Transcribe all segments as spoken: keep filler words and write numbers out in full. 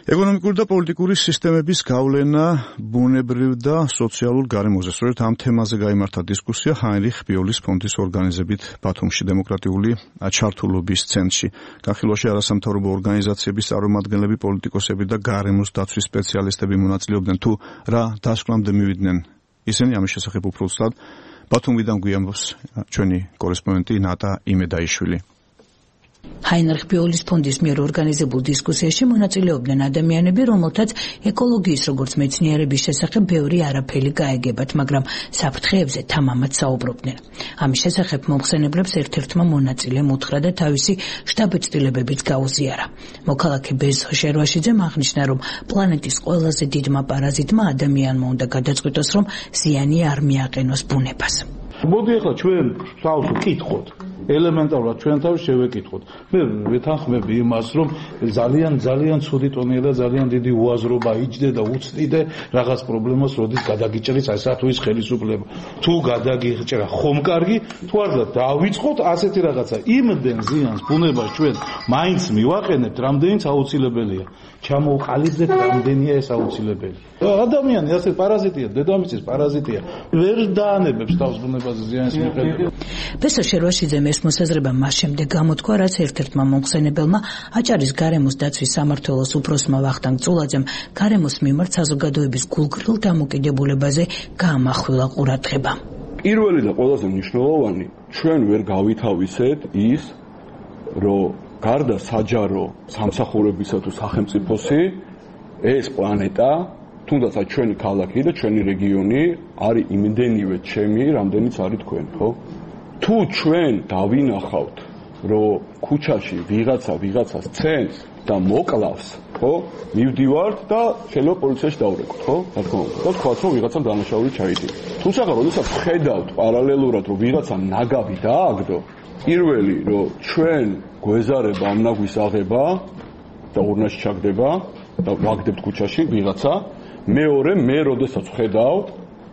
ეკონომიკური და პოლიტიკური სისტემების გავლენა ბუნებრივ და სოციალურ გარემოზე. სწორედ ამ თემაზე გაიმართა დისკუსია ჰაინრიხ ბიოლის ფონდის ორგანიზებით ბათუმში დემოკრატიული ჩართულობის ცენტრში. განხილვაში არასამთავრობო ორგანიზაციების წარმომადგენლები, პოლიტიკოსები და გარემოს დაცვის სპეციალისტები მონაწილეობდნენ. თუ რა დასკვნამდე მივიდნენ ისინი, ამის შესახებ უფრო ცუდად ბათუმიდან გვიამბობს ჩვენი კორესპონდენტი ნატა იმედაიშვილი. ჰაინრიხ ბიოლის ფონდის მიერ ორგანიზებულ დისკუსიაში მონაწილეობდნენ ადამიანები, რომელთაც ეკოლოგიის როგორც მეცნიერების შესახებ ბევრი არაფერი გაეგებათ, მაგრამ საფრთხეებზე თამამად საუბრობდნენ. ამის შესახებ მომხსენებლებს ერთ-ერთმა მონაწილემ უთხრა და თავისი შტაბ-ეცდილებებიც გაუზიარა. მოქალაქე ბეზო შერვაშიძემ აღნიშნა, რომ პლანეტის ყველაზე დიდმა პარაზიტმა ადამიანმა უნდა გადაწყვიტოს, რომ ზიანი არ მიაყენოს ბუნებას. მოდი ახლა ჩვენ სავს ვკითხოთ. ელემენტარულად ჩვენ თავის შევეკითხოთ. მე ვეთანხმები იმას, რომ ძალიან ძალიან ცუდი ტონია და ძალიან დიდი უაზრობა იჯდე და უცდიდე რაღაც პრობლემას, როდის გადაგიჭრის ასა თუ ის ხელისუფლება. თუ გადაგიჭრა ხომ კარგი, თუ არა დავიწყოთ ასეთი რაღაცა. იმდენ ზიანს ბუნებას ჩვენ მაინც მივაყენებთ, რამდენიც აუცილებელია. ჩამოვყალიბდეთ, რამდენია ეს აუცილებელი. ადამიანი ასე პარაზიტია, დედამიწის პარაზიტია. ვერ დაანებებს თავს ბუნებაზე ზიანის მიხედვით. ბესო შერვაშიძემ ეს მოსაზრება მას შემდეგ გამოთქვა, რაც ერთ-ერთმა მომხსენებელმა აჭარის გარემოს დაცვის სამმართველოს უფროსმა ვახტანგ წულაძემ გარემოს მიმართ საზოგადოების გულგრილ დამოკიდებულებაზე გაამახვილა ყურადღება. პირველი და ყველაზე მნიშვნელოვანი, ჩვენ ვერ გავითავისეთ ის, რომ გარდა საჯარო სამსახურებისა თუ სახელმწიფოსი, ეს პლანეტა, თუნდაც ჩვენი ქალაქი და ჩვენი რეგიონი არის იმდენივე ჩემი, რამდენიც არის თქვენ, ხო? თუ ჩვენ დავინახავთ, რომ ქუჩაში ვიღაცა ვიღაცას ცემს და მოკლავს, ხო? მივდივართ და შეიძლება პოლიციაში დავრეკოთ, ხო? რა თქმა უნდა. და თქვათ, რომ ვიღაცამ დანაშაული ჩაიდინა. თუმცა, როდესაც ხედავთ პარალელურად, რომ ვიღაცა ნაგავი დააგდო, პირველი, რომ ჩვენ გვეზარება ამ ნაგვის აღება და ურნაში ჩაგდება და ვაგდებთ ქუჩაში ვიღაცა, მეორე, მე როდესაც ხედავთ,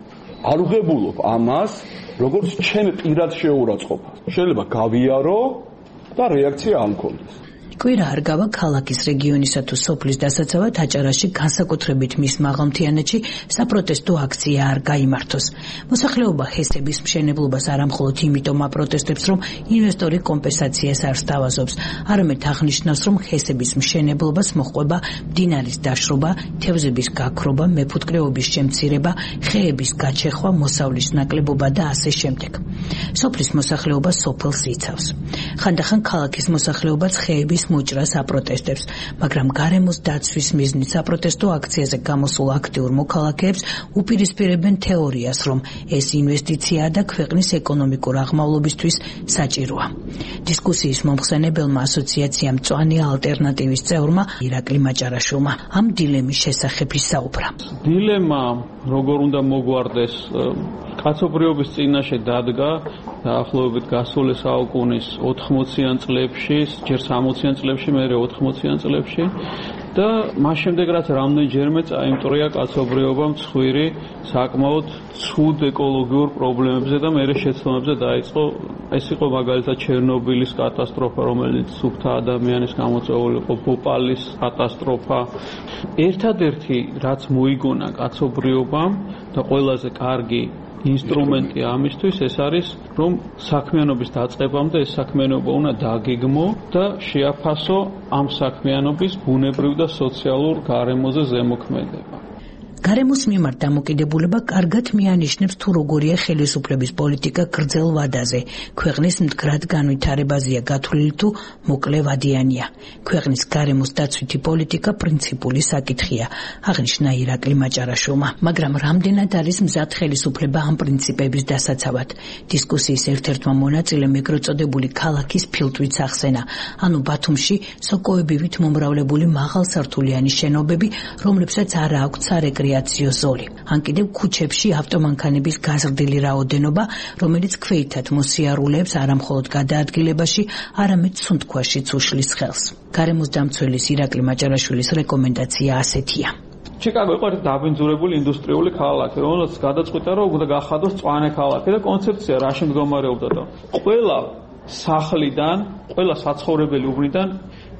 არ უღებულობ ამას, როგორც ჩვენ პირად შეურაცხყოფას. შეიძლება გავიარო და რეაქცია არ მქონდეს. კვირა არ გავა ქალაქის რეგიონისა თუ სოფლის დასაცავად აჭარაში განსაკუთრებით მის მაღალმთიანეთში საპროტესტო აქცია არ გაიმართოს. მოსახლეობა ჰესების მშენებლობას არამხოლოდ იმიტომ აპროტესტებს, რომ ინვესტორი კომპენსაციას არ სთავაზობს, არამედ აღნიშნავს, რომ ჰესების მშენებლობას მოჰყვება მდინარის დაშრობა, თევზების გაქრობა, მეფუტკრეობის შემცირება, ხეების გაჩეხვა, მოსავლის ნაკლებობა და ასე შემდეგ. სოფლის მოსახლეობა სოფელს იცავს. ხანდახან ქალაქის მოსახლეობაც ხეების მოჭრას აპროტესტებს, მაგრამ გარემოს დაცვის მიზნით საპროტესტო აქციაზე გამოსულ აქტიურ მოქალაქეებს უპირისპირებენ თეორიას, რომ ეს ინვესტიციაა და ქვეყნის ეკონომიკურ აღმავლობისთვის საჭიროა. დისკუსიის მომხსენებელმა ასოციაცია მწვანე ალტერნატივის წევრმა ირაკლი მაჭარაშვილმა ამ დილემის შესახებ ისაუბრა. დილემა როგორ უნდა მოგვარდეს კაცობრიობის წინაშე დადგა დაახლოებით გასული საუკუნის ოთხმოციან წლებში, ჯერ სამოციან წლებში, მერე ოთხმოციან წლებში და მას შემდეგ რაც რამდენჯერმე წაიმტრია კაცობრიობა მსხვილი საკმაოდ ცუდ ეკოლოგიურ პრობლემებზე და მერე შეცდომებზე დაიწყო. ეს იყო მაგალითად ჩერნობილის კატასტროფა, რომელიც სუფთა ადამიანის გამოწვეული იყო, ბოპალის კატასტროფა. ერთადერთი რაც მოიგონა კაცობრიობამ და ყველაზე კარგი ინსტრუმენტი ამისთვის ეს არის, რომ საქმიანობის დაწყებამდე ეს საქმიანობა უნდა დაგეგმო და შეაფასო ამ საქმიანობის ბუნებრივ და სოციალურ გარემოზე ზემოქმედება. გარემოს მიმართ დამოკიდებულება კარგად მიანიშნებს, თუ როგორია ხელისუფლების პოლიტიკა გრძელ ვადაზე, ქვეყნის მდგრად განვითარებაზეა გათვლილი თუ მოკლე ვადიანია. ქვეყნის გარემოს დაცვითი პოლიტიკა პრინციპული საკითხია, აღნიშნა ირაკლი მაჭარაშვილმა. მაგრამ რამდენად არის მზად ხელისუფლება ამ პრინციპების დასაცავად? დისკუსიის ერთ-ერთმა მონაწილემ ეგრეთ წოდებული ქალაქის ფილტვით ახსენა, ანუ ბათუმში სოკოებივით მომრავლებული მაღალსართულიანი შენობები, რომლებსაც არ აქვთ სარეკრეაციო ზოლი. ან კიდევ ქუჩებში ავტომანქანების გაზრდილი რაოდენობა, რომელიც ქვეითად მოსიარულეებს არამხოლოდ გადაადგილებაში, არამედ სუნთქვაშიც უშლის ხელს. გარემოს დამცველის ირაკლი მაჭარაშვილის რეკომენდაცია ასეთია. ჩიკაგო იყო დაბინძურებული ინდუსტრიული ქალაქი, რომელსაც გადაწყვიტა, რომ უნდა გახადოს მწვანე ქალაქი და კონცეფცია რაში მდგომარეობდა და ყველა სახლიდან, ყველა საცხოვრებელი უბნიდან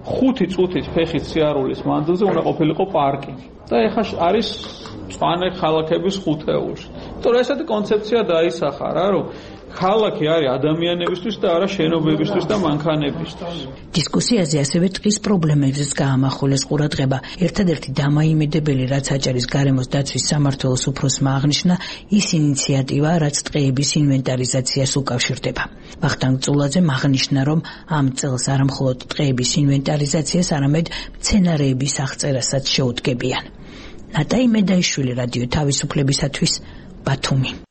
ხუთი წუთით ფეხით სიარულის მანძილზე უნდა ყოფილიყო პარკინგი. და ეხლა არის მწვანე ქალაქების ხუთეულში. იმიტომ რომ ესეთი კონცეფცია დაისახა რა, რომ ქალაქი არის ადამიანებისთვის და არა შენობებისთვის და მანქანებისთვის. დისკუსიაზე ასევე ტყის პრობლემებზეც გაამახვილეს ყურადღება. ერთადერთი დამაიმედებელი, რაც აჭარის გარემოს დაცვის სამმართველოს უფროსმა აღნიშნა, ის ინიციატივა, რაც ტყეების ინვენტარიზაციას უკავშირდება. ვახტანგ წულაძემ აღნიშნა, რომ ამ წელს არა მხოლოდ ტყეების ინვენტარიზაციას, არამედ მცენარეების აღწერასაც შეუდგებიან. ნატაი მედაიშვილი, რადიო თავისუფლებისათვის, ბათუმი.